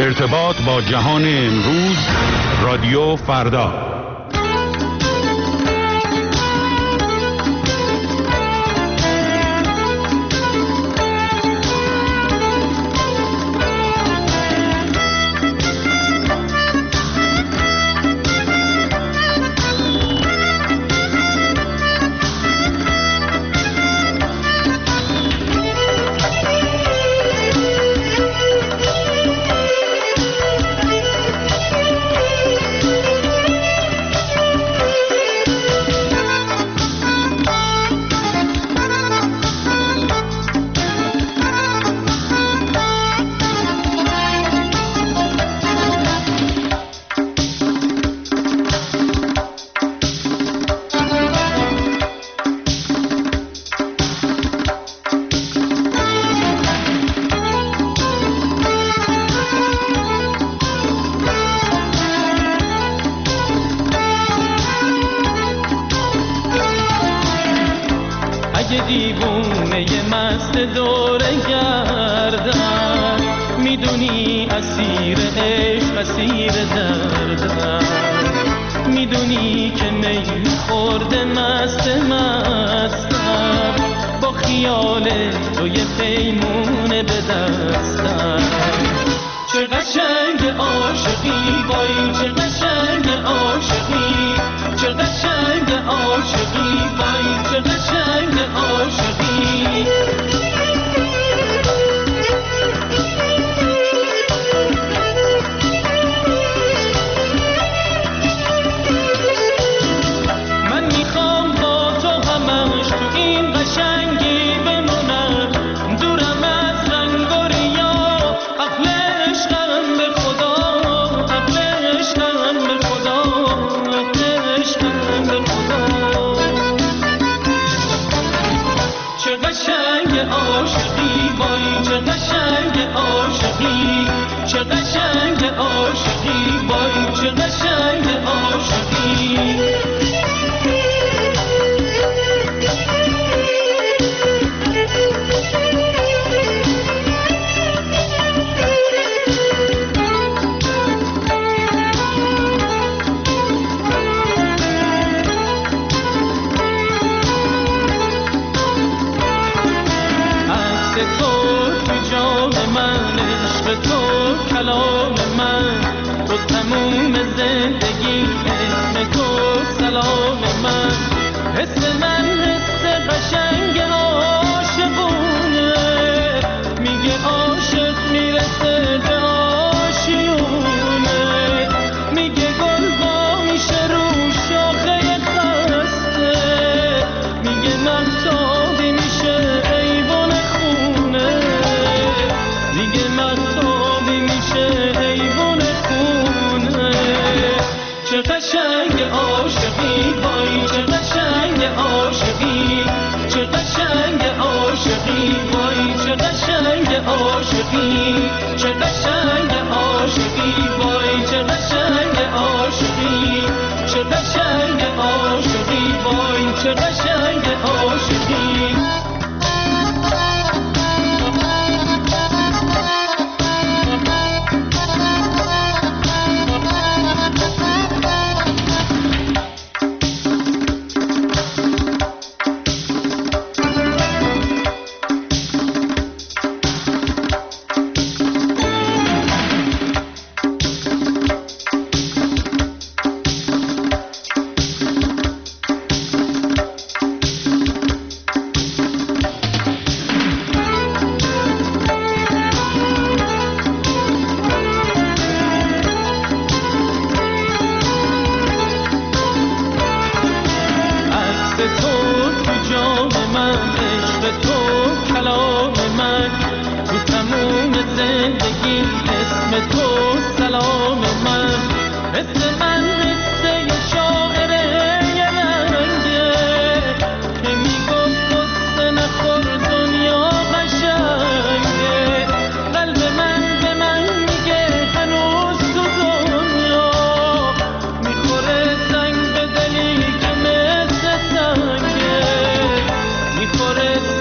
ارتباط با جهان امروز، رادیو فردا.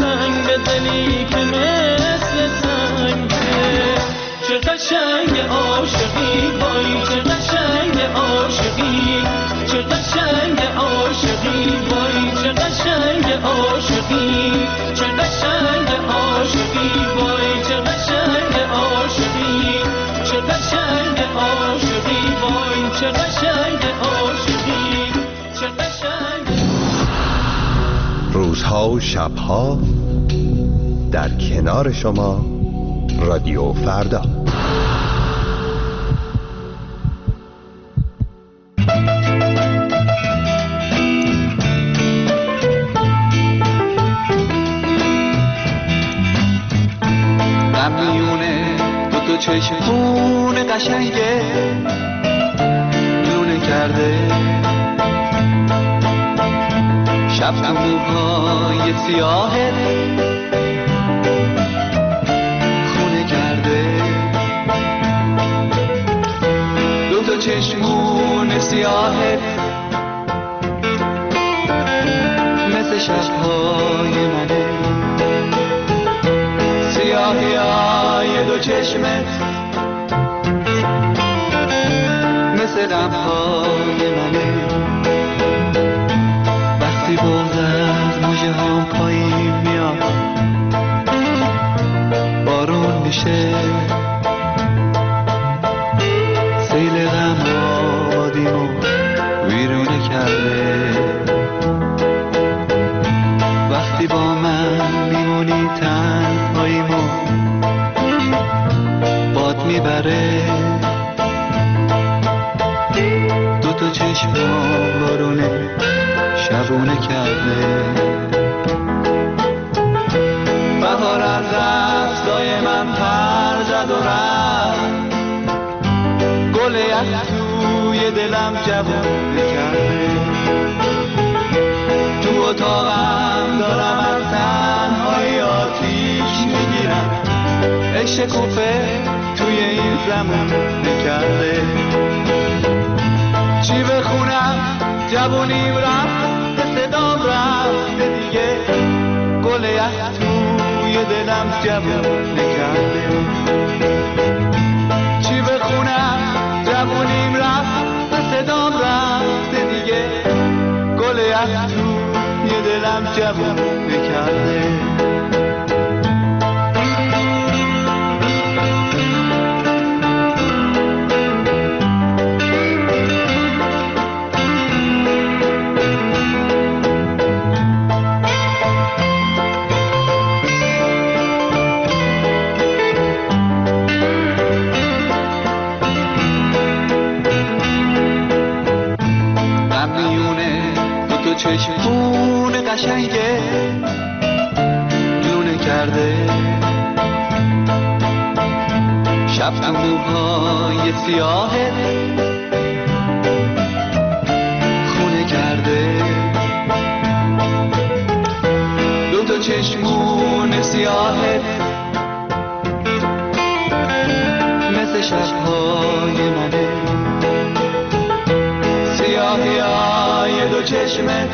قشنگ چه قشنگ عاشقی، چه قشنگ. روزها و شبها در کنار شما رادیو فردا. چشمون قشنگه لونه کرده، شب تو موهای سیاهت خونه کرده، دو چشمون سیاهت مثل شبهای منه، سیاهی های دو چشمت مثل غمهای منه. وقتی بغض از موجه هم پایین میاد، بارون میشه، سیل غم آبادیمو ویرونه کرده. وقتی با من میمونی تنهاییمو باد میبره، تو چشمم بارونه شبونه کرده. بهار از دستای من پر زد و رفت، گل یخ توی دلم جوونه کرده. تو اتاقم دارم از تنهایی آتیش میگیرم، عشق کوفه توی این زمونه کرده. چی بخونم جوونیم رفت، صدام رفت دیگه، گل یخ توی دلم جوونه کرده. چی بخونم جوونیم رفت، صدام رفت دیگه، گل یخ توی دلم جوونه کرده. چشمون قشنگه لونه کرده، شب تو موهای سیاهت خونه کرده. دو چشمون سیاهت مثل شبهای منه، سیاهی های دو چشمت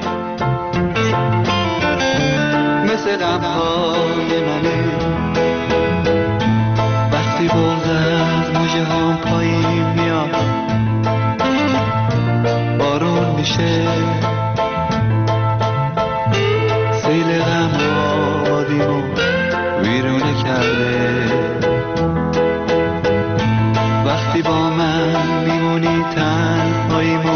مثل غمهای منه. وقتی بغض از موجه هم پایین میاد، بارون میشه، سیل غم آبادیمو ویرونه کرده. وقتی با من میمونی تنهاییمو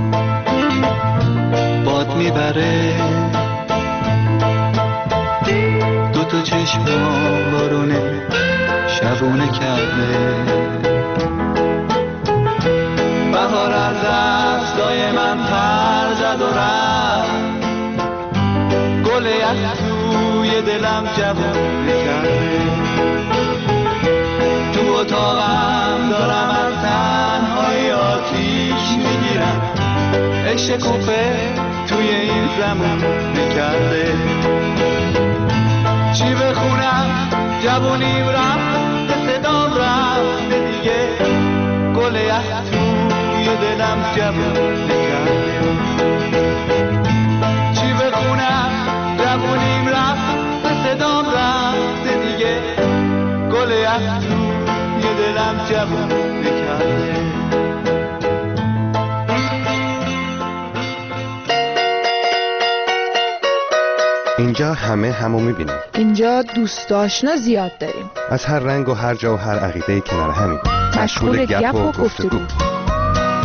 باد میبره، تو چشمم بارونه شبونه کرده. بهار از دستای من پر زد و رفت، گل یخ توی دلم جوونه کرده. تو اتاقم دارم از تنهایی آتیش میگیرم، عشق کوفه توی این زمونه کرده. چی بخونم جوونیم رفت، صدام رفت دیگه، گل یخ توی دلم جوونه کرده. چی بخونم جوونیم رفت، صدام رفت دیگه، گل یخ توی دلم جوونه کرده. اینجا همه همو میبینیم. اینجا دوست آشنا زیاد داریم، از هر رنگ و هر جا و هر عقیده کنار همین، مشغول گپ و گفتگو.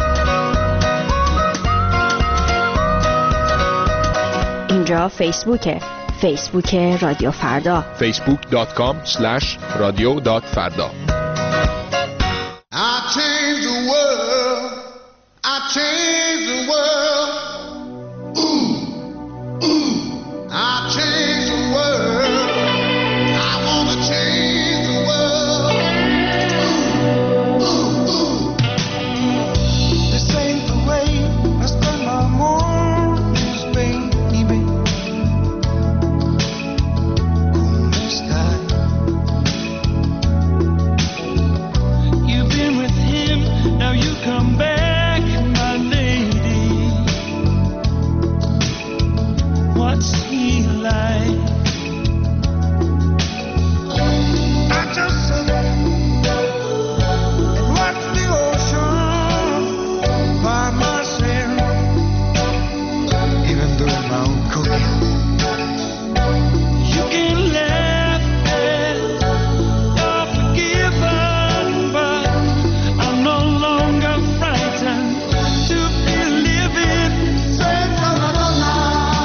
اینجا فیسبوک رادیو فردا. facebook.com/radio.farda. I change the world. I change the world. Ooh, ooh. I change the world. I wanna change the world. Ooh, ooh, ooh. This ain't the way I spend my mornings, baby. ¿Cómo estás? You've been with him, now you come back, my lady. What's he like? I just sit and watch the ocean by myself, even doing my own cooking. You can laugh at you're forgiven, but I'm no longer frightened to be living. Senza Madonna,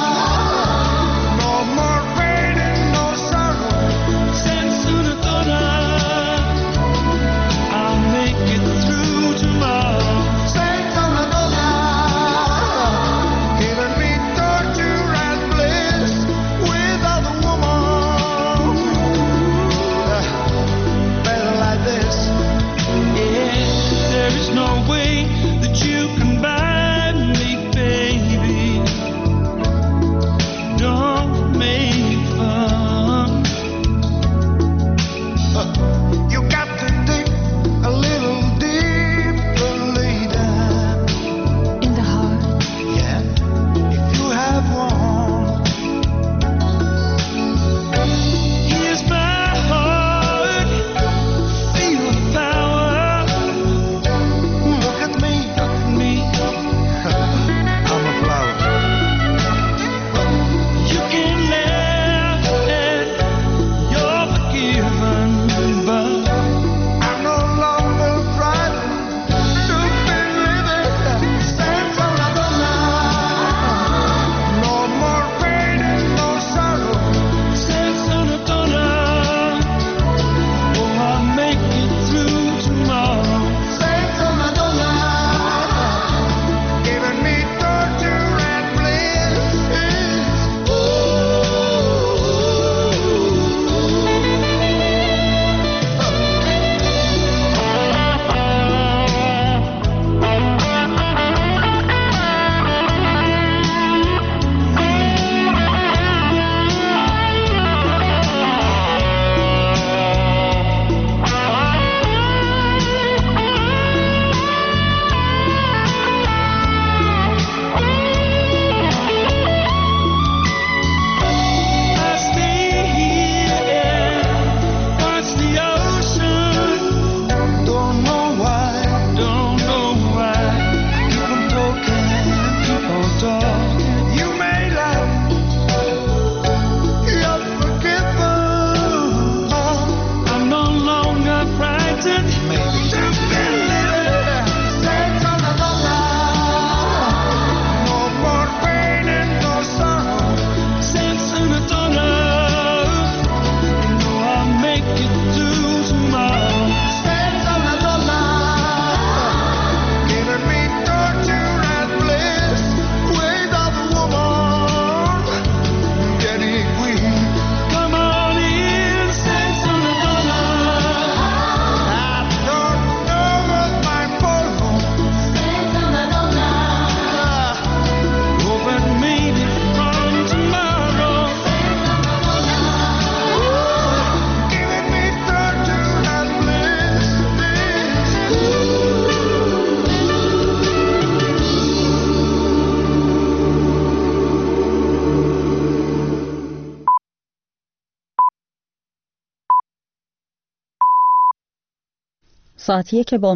no more pain and no sorrow. Senza una donna, I'll make it through tomorrow. Senza Madonna, giving me torture and bliss without a woman. Better like this. Yeah, there is no way that you can buy me, baby. Don't make fun. You got to dig a little deeper, lady. In the heart. Yeah, if you have one. Here's my heart, feel the power. Look at me, Me, I'm a flower. you can laugh at you're forgiven, but I'm no longer frightened to be living. Senza Madonna, no more pain and no sorrow. senza una donna, oh, I'll make it through tomorrow. Senza Madonna, giving me torture and bliss. I stay here and watch the ocean. Don't know why, Don't know why. keep on talking, Keep on talking. you may laugh, you're forgiven. I'm no longer frightened. Maybe to be living. Senza Madonna, no more pain and no sorrow. Senza una donna, you know I'll make it through tomorrow. Senza Madonna, giving me torture and bliss without a woman. Getting weak. Come on in, senza una donna. I don't know what my porno. Senza Madonna, Oh, but maybe from tomorrow. giving me torture and bliss. ساعتیه که با